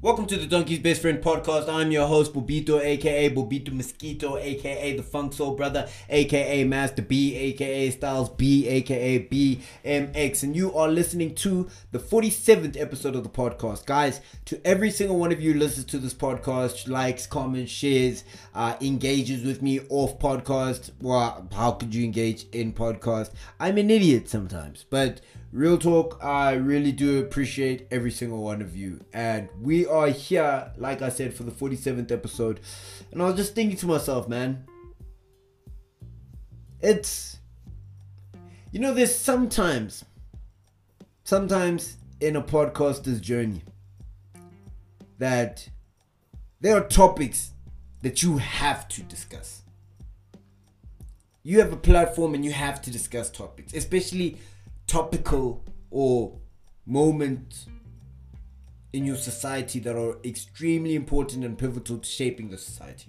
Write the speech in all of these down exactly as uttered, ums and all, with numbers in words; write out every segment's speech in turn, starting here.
Welcome to the Donkey's Best Friend podcast. I'm your host, Bobito, aka Bobito Mosquito, aka the Funk Soul Brother, aka Master B, aka Styles B, aka B M X, and you are listening to the forty-seventh episode of the podcast. Guys, to every single one of you who listens to this podcast, likes, comments, shares, uh, engages with me off podcast. Well, how could you engage in podcast? I'm an idiot sometimes, but real talk, I really do appreciate every single one of you. And we are here, like I said, for the forty-seventh episode. And I was just thinking to myself, man, it's, you know, there's sometimes, sometimes in a podcaster's journey that there are topics that you have to discuss. You have a platform and you have to discuss topics, especially topical or moments in your society that are extremely important and pivotal to shaping the society.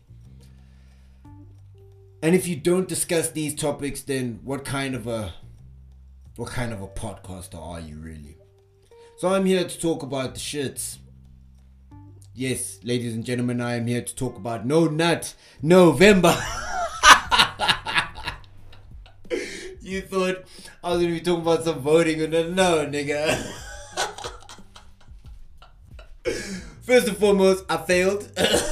And if you don't discuss these topics, then what kind of a what kind of a podcaster are you really? So I'm here to talk about the shits. Yes, ladies and gentlemen, I am here to talk about No Nut November. You thought I was going to be talking about some voting, and then no, nigga. First and foremost, I failed.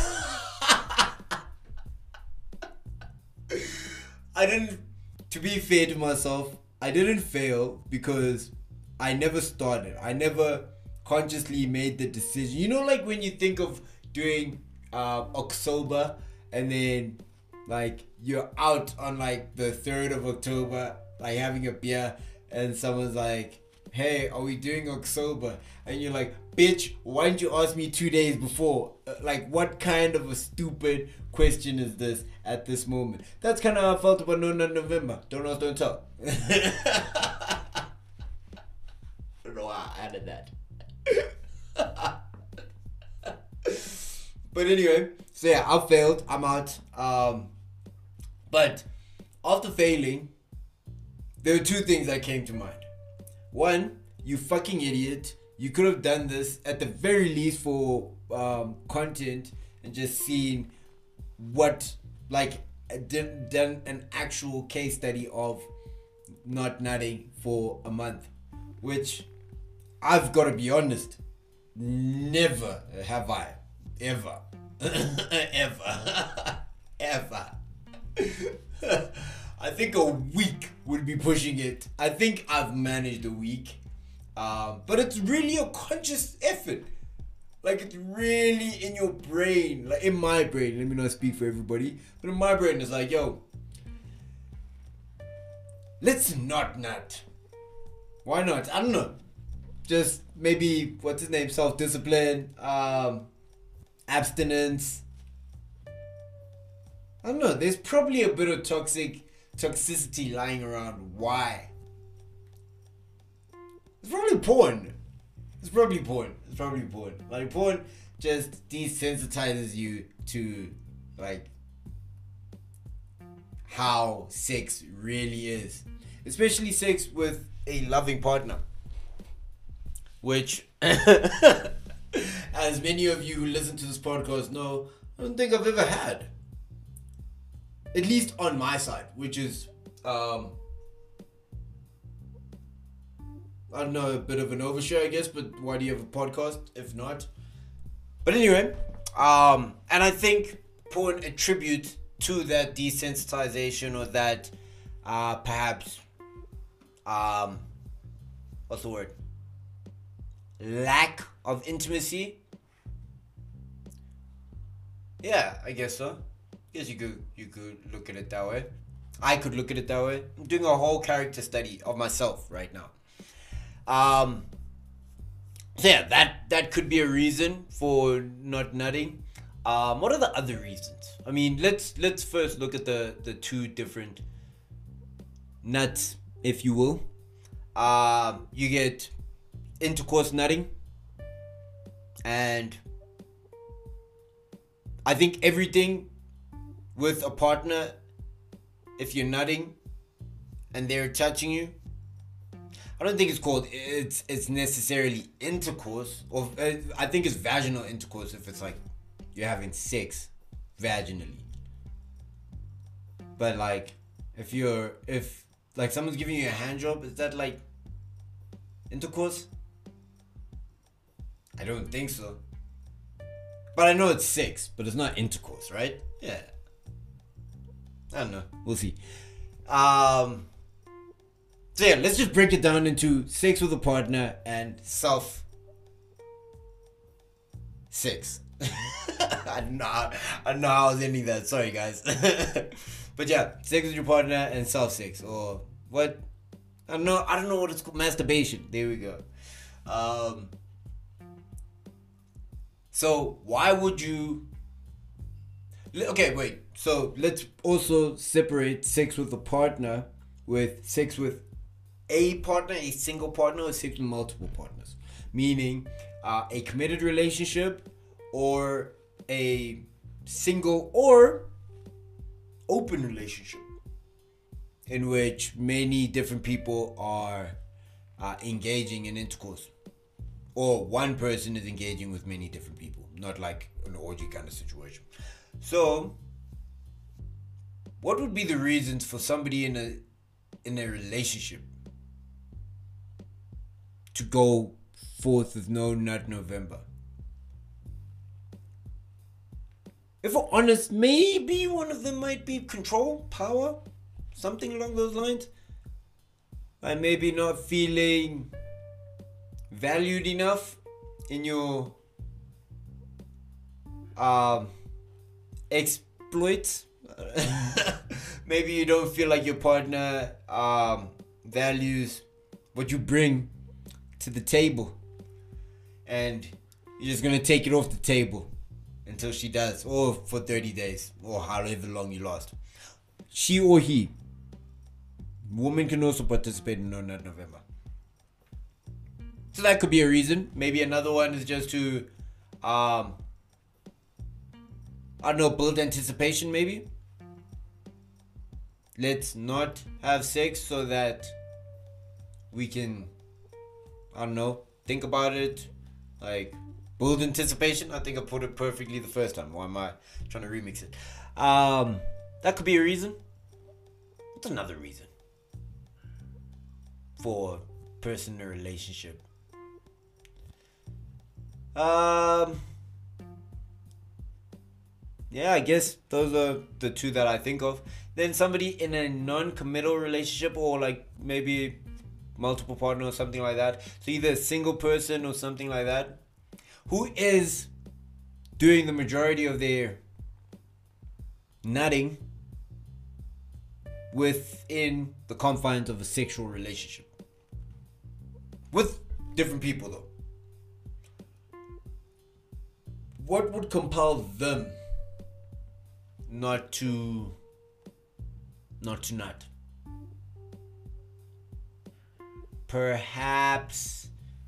I didn't, to be fair to myself, I didn't fail because I never started. I never consciously made the decision. You know, like when you think of doing uh, October and then like you're out on like the third of October, like having a beer, and someone's like, hey, are we doing October? And you're like, bitch, why didn't you ask me two days before? Uh, like, what kind of a stupid question is this at this moment? That's kind of how I felt about No Nut November. Don't ask, don't tell. I don't know why I added that. But anyway, so yeah, I failed. I'm out. Um, but after failing, there were two things that came to mind. One, you fucking idiot. You could have done this at the very least for um, content and just seen what, like, done, done an actual case study of not nutting for a month. Which, I've got to be honest, never have I. Ever. Ever. Ever. I think a week would be pushing it. I think I've managed a week. Um, but it's really a conscious effort. Like, it's really in your brain. Like, in my brain. Let me not speak for everybody. But in my brain, it's like, yo, let's not nut. Why not? I don't know. Just maybe, what's his name? Self-discipline. Um, abstinence. I don't know. There's probably a bit of toxic toxicity lying around. Why? It's probably porn. It's probably porn. It's probably porn. Like, porn just desensitizes you to, like, how sex really is. Especially sex with a loving partner. Which, as many of you who listen to this podcast know, I don't think I've ever had. At least on my side, which is, um, I don't know, a bit of an overshare, I guess, but why do you have a podcast if not? But anyway, um, and I think porn attributes to that desensitization or that, uh, perhaps, um, what's the word? Lack of intimacy. Yeah, I guess so. Yes, you could you could look at it that way. I could look at it that way. I'm doing a whole character study of myself right now. Um. So yeah, that that could be a reason for not nutting. Um. What are the other reasons? I mean, let's let's first look at the the two different nuts, if you will. Um. You get intercourse nutting, and I think everything with a partner, if you're nutting and they're touching you, I don't think it's called it's it's necessarily intercourse, or uh, I think it's vaginal intercourse if it's like you're having sex vaginally. But like if you're if like someone's giving you a hand job, is that like intercourse? I don't think so. But I know it's sex, but it's not intercourse, right? Yeah. I don't know. We'll see. Um So yeah, let's just break it down into sex with a partner and self sex. I don't know how, I don't know how I was ending that. Sorry guys. But yeah, sex with your partner and self sex, or what? I don't know. I don't know what it's called. Masturbation. There we go. Um. So why would you? Okay, wait. So let's also separate sex with a partner with sex with a partner, a single partner, or sex with multiple partners. Meaning, uh, a committed relationship, or a single or open relationship in which many different people are uh, engaging in intercourse, or one person is engaging with many different people, not like an orgy kind of situation. So what would be the reasons for somebody in a in a relationship to go forth with No Nut November? If we're honest, maybe one of them might be control, power, something along those lines. And maybe not feeling valued enough in your um, exploits. Maybe you don't feel like your partner um, values what you bring to the table, and you're just gonna take it off the table until she does, or for thirty days, or however long you last. She or he. Women can also participate in No Nut November. So that could be a reason. Maybe another one is just to, um, I don't know, build anticipation maybe. Let's not have sex so that we can, I don't know, think about it, like build anticipation. I think I put it perfectly the first time. Why am I trying to remix it? Um, that could be a reason. What's another reason for a person in a relationship? Um, yeah, I guess those are the two that I think of. Then somebody in a non-committal relationship, or like maybe multiple partner or something like that. So either a single person or something like that, who is doing the majority of their nutting within the confines of a sexual relationship with different people though. What would compel them not to not to nut? Perhaps,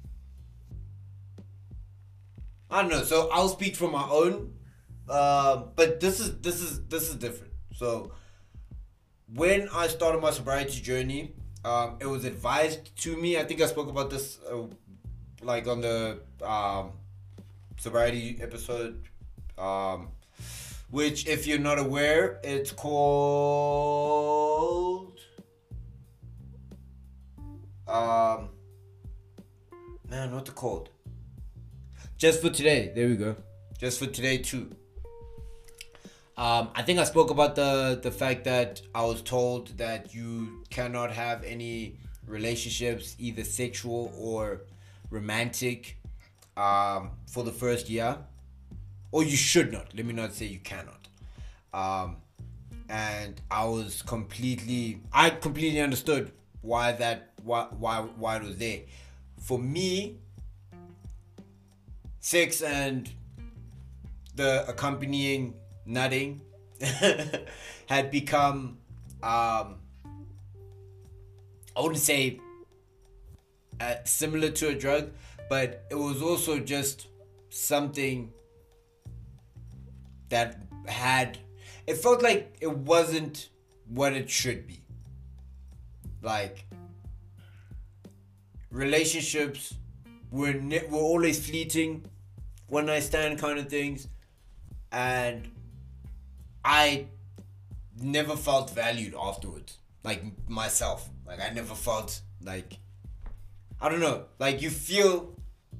I don't know. So I'll speak from my own, uh, but this is this is this is different. So when I started my sobriety journey, um, it was advised to me. I think I spoke about this, uh, like on the um, sobriety episode, um, which, if you're not aware, it's called. Um, man, what's it called? Just for Today. There we go. Just for Today too. Um, I think I spoke about the the fact that I was told that you cannot have any relationships, either sexual or romantic, um, for the first year, or you should not. Let me not say you cannot. Um, and I was completely, I completely understood why that. Why, why, why it was there. For me, sex and the accompanying nutting had become, um, I wouldn't say uh, similar to a drug, but it was also just something that had, it felt like it wasn't what it should be. Like, relationships were ne- were always fleeting, one night stand kind of things, and I never felt valued afterwards. Like myself, like I never felt like, I don't know, like you feel,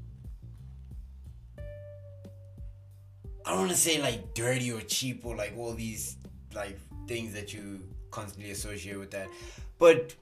I don't want to say like dirty or cheap or like all these like things that you constantly associate with that, but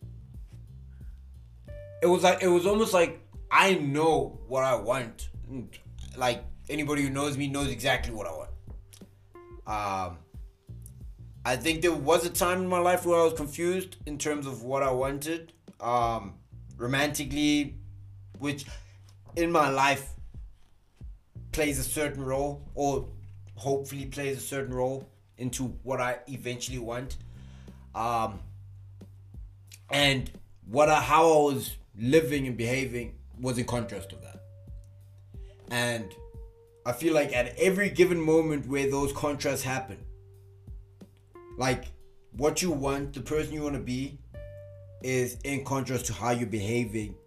it was like, it was almost like I know what I want. Like anybody who knows me knows exactly what I want. Um, I think there was a time in my life where I was confused in terms of what I wanted, um, romantically, which in my life plays a certain role, or hopefully plays a certain role into what I eventually want. Um, and what I, how I was living and behaving was in contrast to that. And I feel like at every given moment where those contrasts happen, like what you want, the person you want to be, is in contrast to how you're behaving,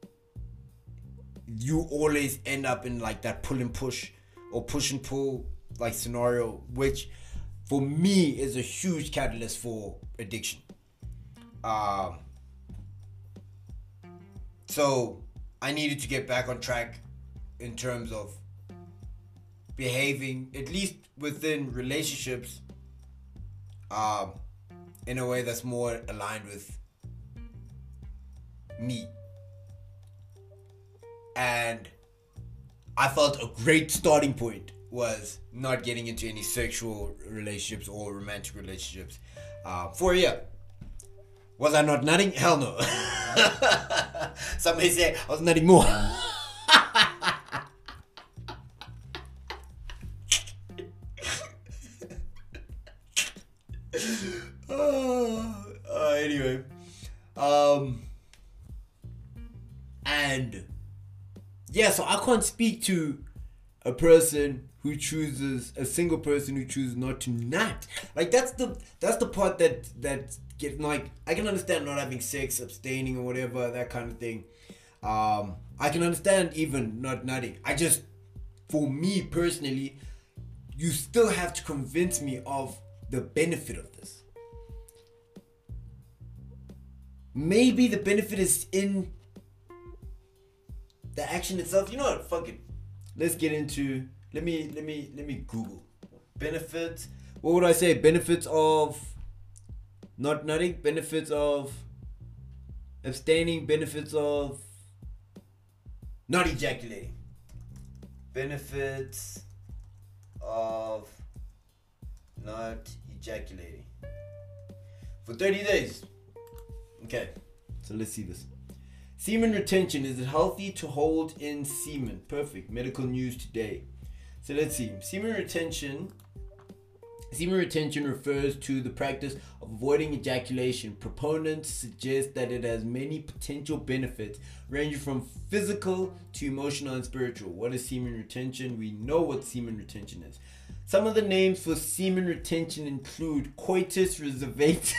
you always end up in like that pull and push or push and pull like scenario, which for me is a huge catalyst for addiction. Um, so I needed to get back on track in terms of behaving, at least within relationships, um, in a way that's more aligned with me. And I felt a great starting point was not getting into any sexual relationships or romantic relationships uh, for a year. Was I not nutting? Hell no. Some may say I was nutting more. uh, uh, anyway, um, and yeah, so I can't speak to a person who chooses, a single person who chooses not to nut. Like that's the that's the part that that get like, I can understand not having sex, abstaining or whatever, that kind of thing. Um, I can understand even not nutting. I just, for me personally, you still have to convince me of the benefit of this. Maybe the benefit is in the action itself. You know what? Fuck it. Let's get into. Let me let me let me Google benefits. What would I say? Benefits of not nutting. Benefits of abstaining. Benefits of not ejaculating. Benefits of not ejaculating for thirty days. Okay, so let's see this. Semen retention. Is it healthy to hold in semen? Perfect. Medical news today. So let's see. Semen retention. Semen retention refers to the practice of avoiding ejaculation. Proponents suggest that it has many potential benefits, ranging from physical to emotional and spiritual. What is semen retention? We know what semen retention is. Some of the names for semen retention include coitus reservatus.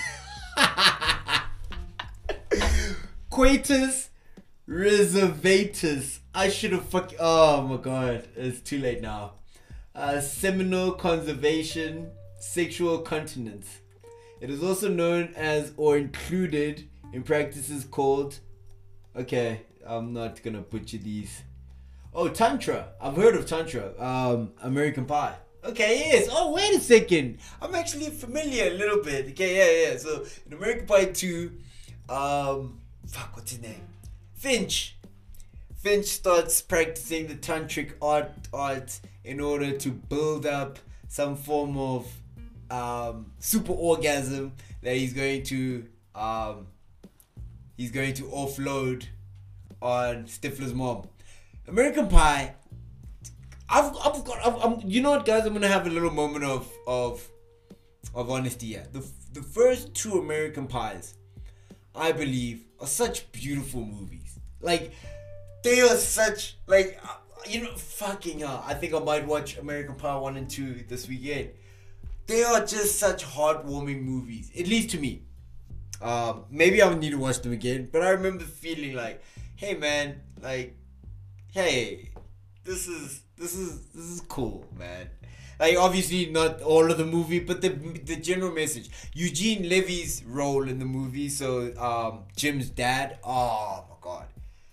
Coitus reservatus. I should have fucking. Oh my god, it's too late now. Uh, seminal conservation, sexual continence. It is also known as or included in practices called. Okay, I'm not gonna butcher these. Oh, Tantra. I've heard of Tantra. Um, American Pie. Okay, yes. Oh, wait a second. I'm actually familiar a little bit. Okay, yeah, yeah. So in American Pie two, um, fuck, what's his name? Finch. Finch starts practicing the tantric art art in order to build up some form of um, super orgasm that he's going to um, he's going to offload on Stifler's mom. American Pie. I've I've got I've, I'm, you know what, guys? I'm gonna have a little moment of of of honesty here. The the first two American Pies, I believe, are such beautiful movies. Like, they are such, like, you know, fucking hell. I think I might watch American Pie one and two this weekend. They are just such heartwarming movies, at least to me. Um, maybe I would need to watch them again, but I remember feeling like, hey man, like, hey, this is this is this is cool, man. Like obviously not all of the movie, but the the general message. Eugene Levy's role in the movie, so um, Jim's dad. Oh my god,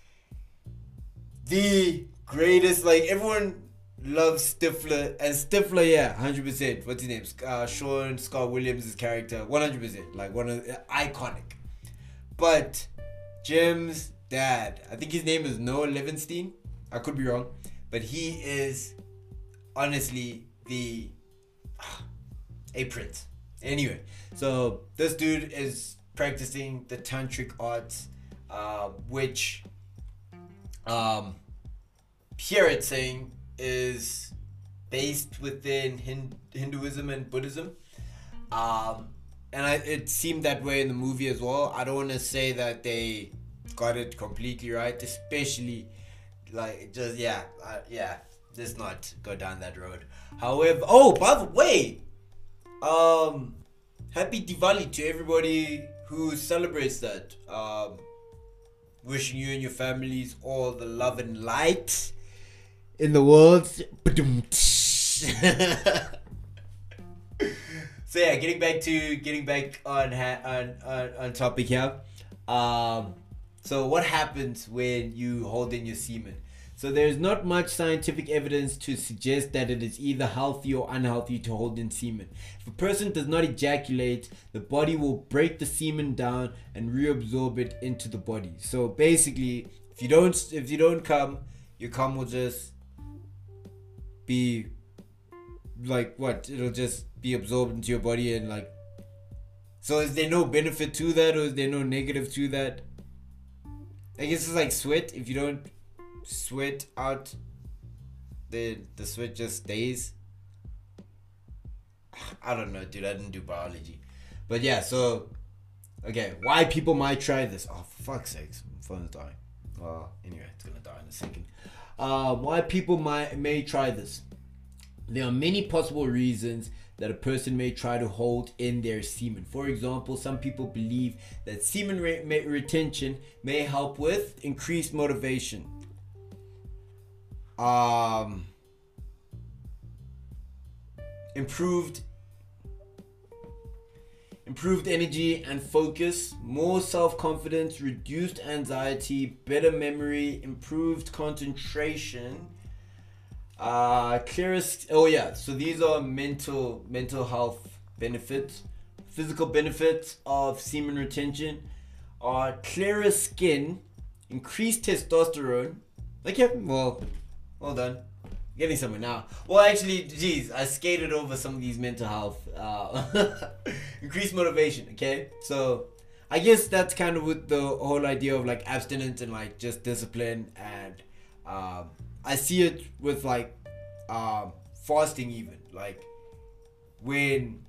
the greatest. Like everyone loves Stifler, and Stifler, yeah, hundred percent. What's his name? Uh, Sean Scott Williams' character, one hundred percent. Like one of uh, iconic. But Jim's dad, I think his name is Noah Levinstein. I could be wrong, but he is honestly the uh, a prince. Anyway, so this dude is practicing the tantric arts, uh, which um, here it's saying is based within Hin- Hinduism and Buddhism. Um, and I, it seemed that way in the movie as well. I don't want to say that they got it completely right, especially like just yeah, uh, yeah. Let's not go down that road. However, oh, by the way, um, happy Diwali to everybody who celebrates that. Um, wishing you and your families all the love and light in the world. So yeah, getting back to getting back on ha- on, on on topic here. Um, so what happens when you hold in your semen? So there's not much scientific evidence to suggest that it is either healthy or unhealthy to hold in semen. If a person does not ejaculate, the body will break the semen down and reabsorb it into the body. So basically, if you don't if you don't come, your cum will just be like what? It'll just be absorbed into your body and like. So is there no benefit to that, or is there no negative to that? I guess it's like sweat. If you don't sweat out, the the sweat just stays. I don't know, dude. I didn't do biology, but yeah. So, okay, why people might try this? Oh, for fuck's sakes, my phone's dying. Well, anyway, it's gonna die in a second. Uh, why people might may try this? There are many possible reasons that a person may try to hold in their semen. For example, some people believe that semen re- re- retention may help with increased motivation. Um, improved improved energy and focus, more self-confidence, reduced anxiety, better memory, improved concentration, uh clearest oh yeah so these are mental mental health benefits. Physical benefits of semen retention are clearer skin, increased testosterone. Like yeah, well well done, getting somewhere now. Well, actually, geez, I skated over some of these mental health. Uh, increased motivation. Okay, so I guess that's kind of with the whole idea of like abstinence and like just discipline, and um, I see it with like um, fasting even. Like when,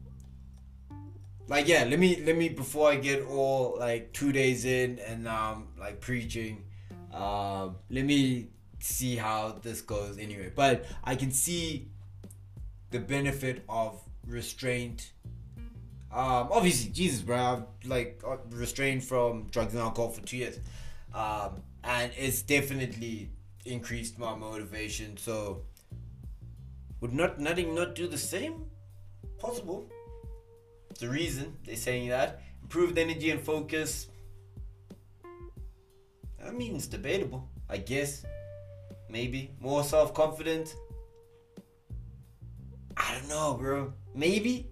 like yeah, let me let me before I get all like two days in and um like preaching, um, let me see how this goes anyway. But I can see the benefit of restraint. Um, obviously, Jesus, bro, I'm like restrained from drugs and alcohol for two years, um, and it's definitely increased my motivation. So, would not nothing not do the same? Possible. The reason they're saying that improved energy and focus. I mean, it's debatable, I guess. Maybe more self-confident. I don't know, bro. Maybe.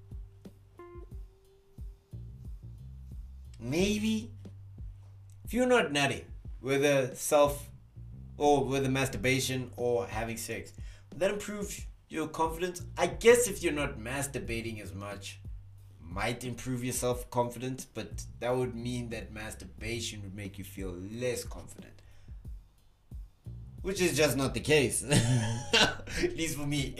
Maybe. If you're not nutty, whether self or whether masturbation or having sex, would that improve your confidence? I guess if you're not masturbating as much, might improve your self-confidence, but that would mean that masturbation would make you feel less confident. Which is just not the case. At least for me.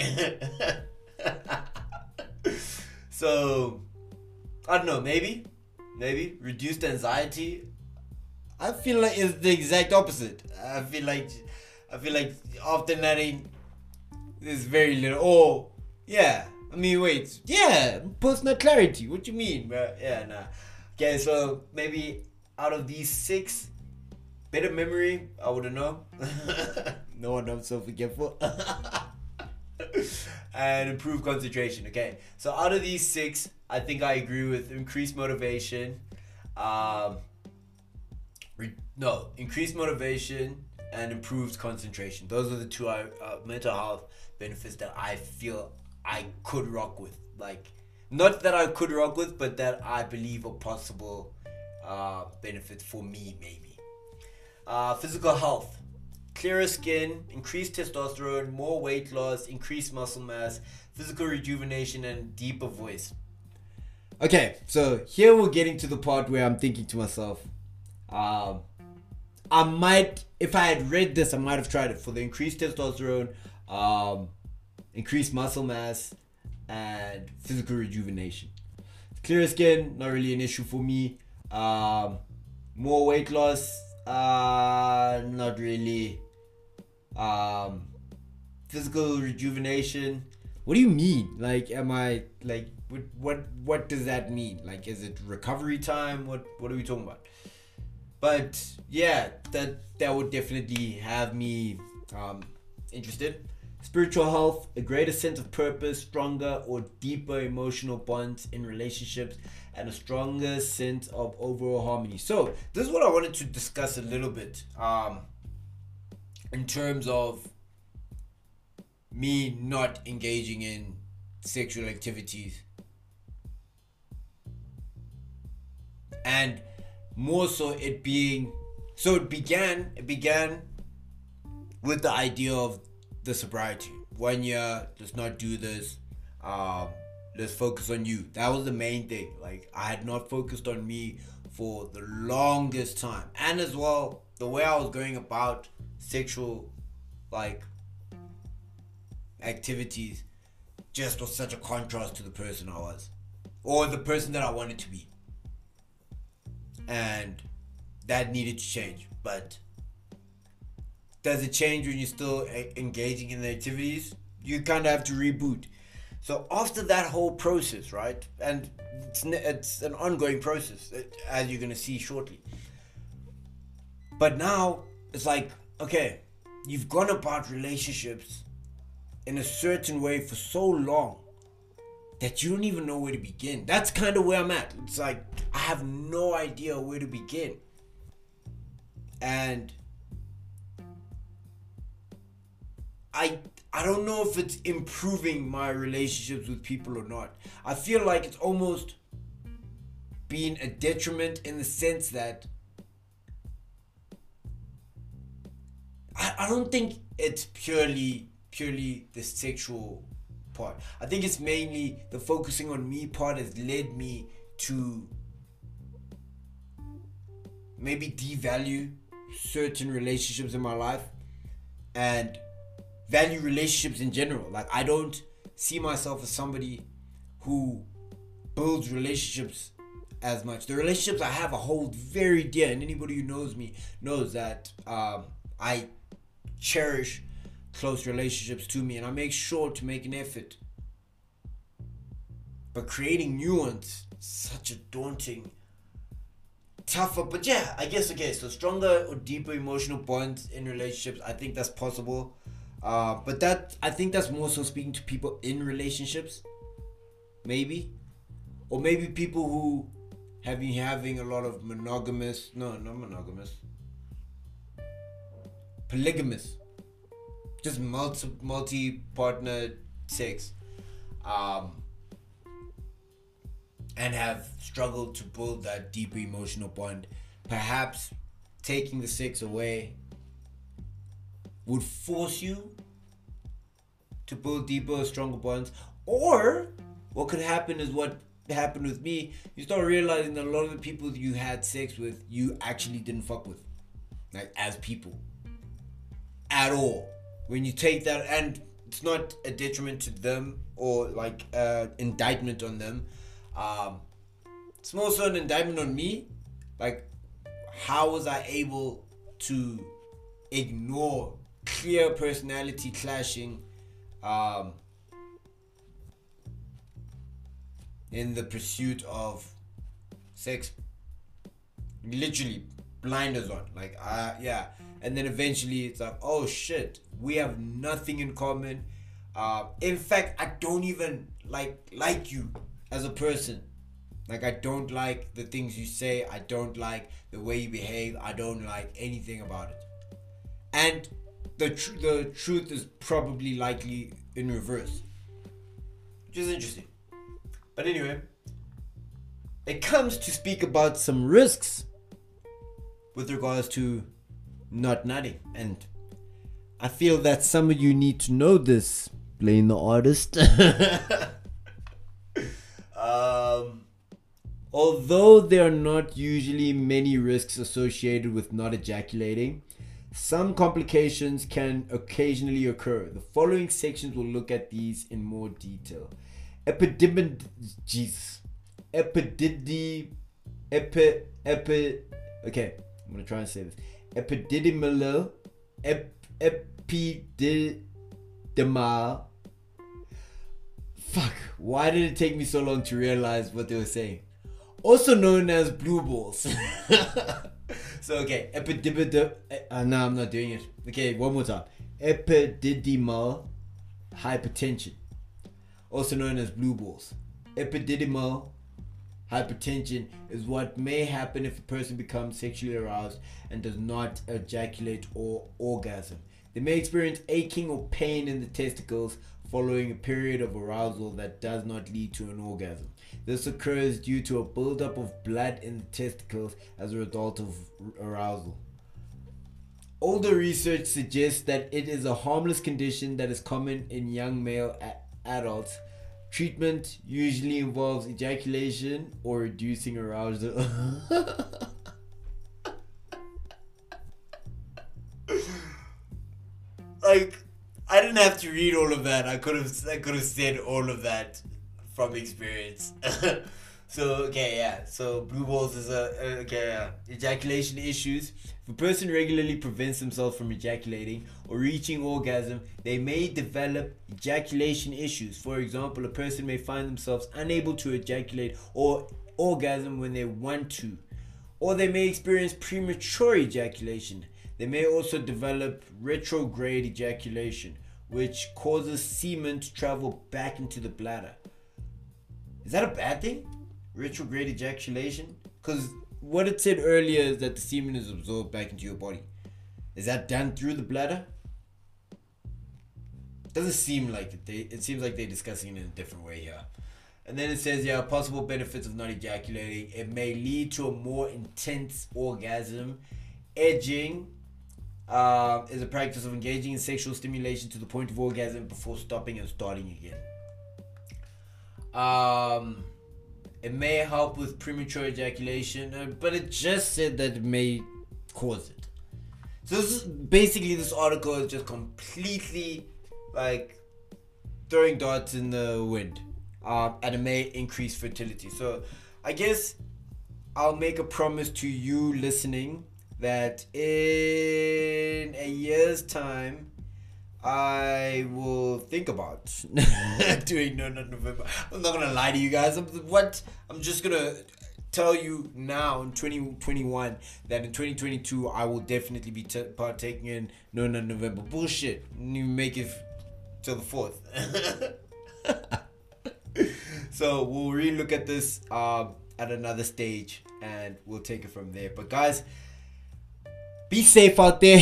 So, I don't know, maybe? Maybe? Reduced anxiety? I feel like it's the exact opposite. I feel like, I feel like after nutting, there's very little. Oh, yeah. I mean, wait. Yeah, personal clarity. What you mean, bro? Yeah, nah. Okay, so maybe out of these six, Better memory, I wouldn't know. No one I'm so forgetful. And improved concentration. Okay, so out of these six, I think I agree with increased motivation. Um, re- no, increased motivation and improved concentration. Those are the two uh, uh, mental health benefits that I feel I could rock with. Like, not that I could rock with, but that I believe are possible uh, benefits for me, maybe. Uh, physical health. Clearer skin, increased testosterone, more weight loss, increased muscle mass, physical rejuvenation, and deeper voice. Okay, so here we're getting to the part where I'm thinking to myself, um, I might, if I had read this, I might have tried it for the increased testosterone, um, increased muscle mass, and physical rejuvenation. Clearer skin, not really an issue for me. Um, more weight loss, uh, not really. Um, physical rejuvenation. What do you mean? Like, am I like what? What? What does that mean? Like, is it recovery time? What? What are we talking about? But yeah, that that would definitely have me um, interested. Spiritual health, a greater sense of purpose, stronger or deeper emotional bonds in relationships, and a stronger sense of overall harmony. So this is what I wanted to discuss a little bit. Um, in terms of me not engaging in sexual activities, and more so it being so it began it began with the idea of the sobriety. One year, let's not do this, um let's focus on you. That was the main thing. Like, I had not focused on me for the longest time, and as well the way I was going about sexual like activities just was such a contrast to the person I was, or the person that I wanted to be, and that needed to change. But does it change when you're still a- engaging in the activities? You kind of have to reboot. So after that whole process, right, and it's, it's an ongoing process, as you're gonna see shortly, but now it's like, okay, you've gone about relationships in a certain way for so long that you don't even know where to begin. That's kind of where I'm at. It's like, I have no idea where to begin. And I I don't know if it's improving my relationships with people or not. I feel like it's almost been a detriment, in the sense that I, I don't think it's purely purely the sexual part. I think it's mainly the focusing on me part has led me to maybe devalue certain relationships in my life and value relationships in general. Like, I don't see myself as somebody who builds relationships as much. The relationships I have I hold very dear, and anybody who knows me knows that um, I cherish close relationships to me, and I make sure to make an effort. But creating new ones, such a daunting, tougher, but yeah, I guess, okay, so stronger or deeper emotional bonds in relationships, I think that's possible. Uh, but that, I think that's more so speaking to people in relationships, maybe. Or maybe people who have been having a lot of monogamous, no, not monogamous, polygamous, just multi multi partner sex, um, and have struggled to build that deeper emotional bond. Perhaps taking the sex away would force you to build deeper, stronger bonds. Or what could happen is what happened with me. You start realizing that a lot of the people you had sex with, you actually didn't fuck with, like, as people at all. When you take that, and it's not a detriment to them or like uh, indictment on them. Um, it's more so an indictment on me. Like, how was I able to ignore clear personality clashing um, in the pursuit of sex? Literally, blinders on. Like, uh, yeah. And then eventually it's like, oh shit, we have nothing in common. Uh, in fact, I don't even like like you as a person. Like, I don't like the things you say. I don't like the way you behave. I don't like anything about it. And the tr- the truth is probably likely in reverse, which is interesting. But anyway, it comes to speak about some risks with regards to not nutting, and I feel that some of you need to know this, playing the artist. um, although there are not usually many risks associated with not ejaculating, some complications can occasionally occur. The following sections will look at these in more detail. Epidemic, Jesus, epididi, epi, epi. Okay, I'm gonna try and say this. Epididymal, ep, epididymal. Fuck, why did it take me so long to realize what they were saying? Also known as blue balls. So, okay, epididymal. Uh, no, I'm not doing it. Okay, one more time. Epididymal hypertension, also known as blue balls. Epididymal hypertension is what may happen if a person becomes sexually aroused and does not ejaculate or orgasm. They may experience aching or pain in the testicles following a period of arousal that does not lead to an orgasm. This occurs due to a buildup of blood in the testicles as a result of arousal. Older research suggests that it is a harmless condition that is common in young male a- adults. Treatment usually involves ejaculation or reducing arousal. Like, I didn't have to read all of that. I could have I could have said all of that from experience. So, okay, yeah. So, blue balls is a, uh, okay, yeah. Ejaculation issues. If a person regularly prevents themselves from ejaculating or reaching orgasm, they may develop ejaculation issues. For example, a person may find themselves unable to ejaculate or orgasm when they want to. Or they may experience premature ejaculation. They may also develop retrograde ejaculation, which causes semen to travel back into the bladder. Is that a bad thing? Retrograde ejaculation? Because what it said earlier is that the semen is absorbed back into your body. Is that done through the bladder? Doesn't seem like it. They, it seems like they're discussing it in a different way here. And then it says, yeah, possible benefits of not ejaculating. It may lead to a more intense orgasm. Edging uh, is a practice of engaging in sexual stimulation to the point of orgasm before stopping and starting again. Um... It may help with premature ejaculation, uh, but it just said that it may cause it. So this is, basically this article is just completely like throwing darts in the wind, uh, and it may increase fertility. So I guess I'll make a promise to you listening that in a year's time, I will think about doing No Nut November. I'm not gonna lie to you guys. I'm, what I'm just gonna tell you now in twenty twenty-one that in twenty twenty-two I will definitely be t- partaking in No Nut November. Bullshit. You make it till the fourth. So we'll relook at this um, at another stage and we'll take it from there. But guys, be safe out there.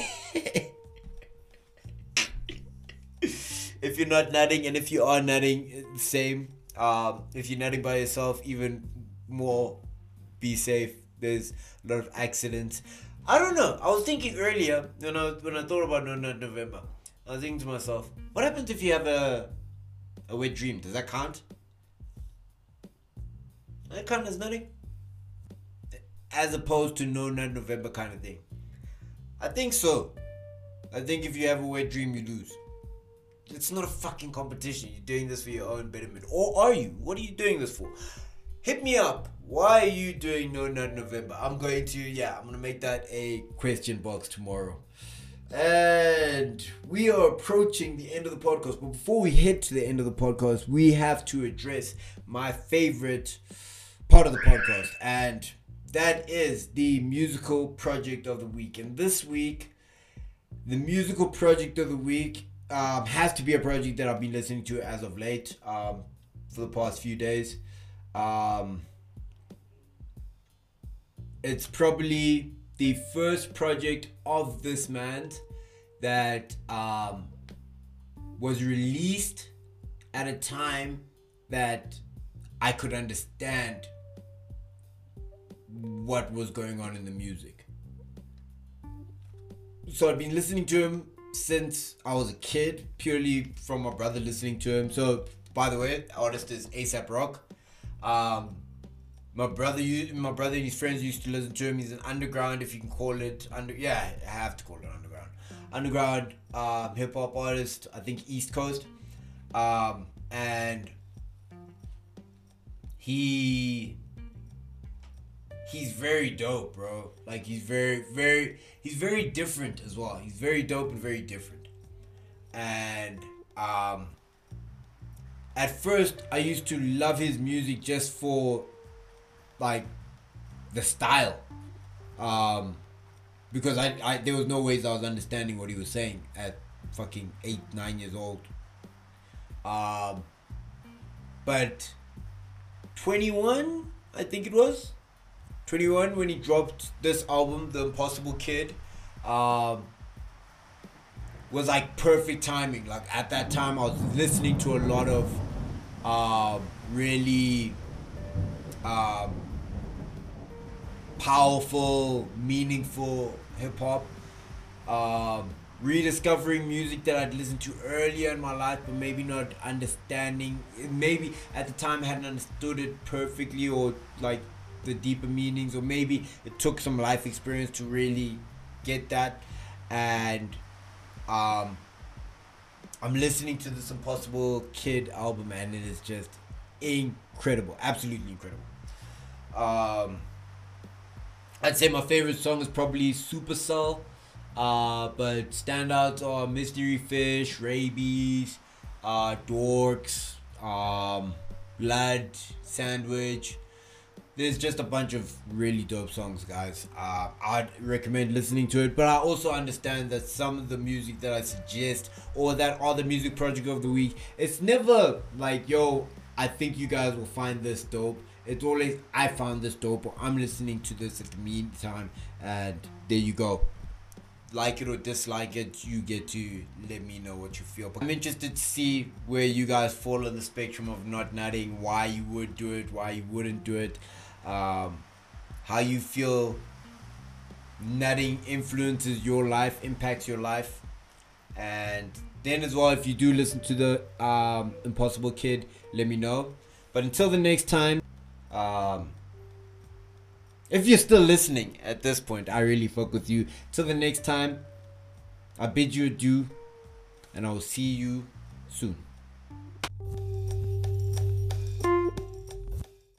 If you're not nutting, and if you are nutting, same. Um, if you're nutting by yourself, even more, be safe. There's a lot of accidents. I don't know. I was thinking earlier when I when I thought about No Nut November. I was thinking to myself, what happens if you have a a wet dream? Does that count? Does that count as nutting? As opposed to No Nut November kind of thing. I think so. I think if you have a wet dream, you lose. It's not a fucking competition. You're doing this for your own betterment. Or are you? What are you doing this for? Hit me up. Why are you doing No Nut November? I'm going to, yeah, I'm going to make that a question box tomorrow. And we are approaching the end of the podcast. But before we head to the end of the podcast, we have to address my favorite part of the podcast. And that is the musical project of the week. And this week, the musical project of the week um, has to be a project that I've been listening to as of late, um, for the past few days. Um, it's probably the first project of this man that um, was released at a time that I could understand what was going on in the music. So I've been listening to him since I was a kid, purely from my brother listening to him. So, by the way, the artist is A$AP Rock. Um, my brother, my brother and his friends used to listen to him. He's an underground, if you can call it under. Yeah, I have to call it underground. Underground um, hip hop artist. I think East Coast, um, and he. He's very dope, bro. Like, he's very, very, he's very different as well. He's very dope and very different. And um, at first, I used to love his music just for, like, the style. Um, because I, I, there was no ways I was understanding what he was saying at fucking eight, nine years old. Um, but twenty-one, I think it was. twenty-one, when he dropped this album, The Impossible Kid, um, was like perfect timing. Like, at that time, I was listening to a lot of um, really um, powerful, meaningful hip hop. Um, rediscovering music that I'd listened to earlier in my life, but maybe not understanding. Maybe at the time I hadn't understood it perfectly, or like the deeper meanings, or maybe it took some life experience to really get that. And um, I'm listening to this Impossible Kid album, and it is just incredible, absolutely incredible. Um, I'd say my favorite song is probably Supercell, uh, but standouts are Mystery Fish, Rabies, uh, Dorks, um, Blood, Sandwich. There's just a bunch of really dope songs, guys. Uh, I'd recommend listening to it, but I also understand that some of the music that I suggest, or that are the music project of the week, it's never like, yo, I think you guys will find this dope. It's always, I found this dope, or I'm listening to this at the meantime, and there you go. Like it or dislike it, you get to let me know what you feel. But I'm interested to see where you guys fall on the spectrum of not nutting, why you would do it, why you wouldn't do it, um, how you feel nutting influences your life, impacts your life. And then as well, if you do listen to the um, Impossible Kid, let me know. But until the next time, um, if you're still listening at this point, I really fuck with you. Till the next time, I bid you adieu, and I will see you soon.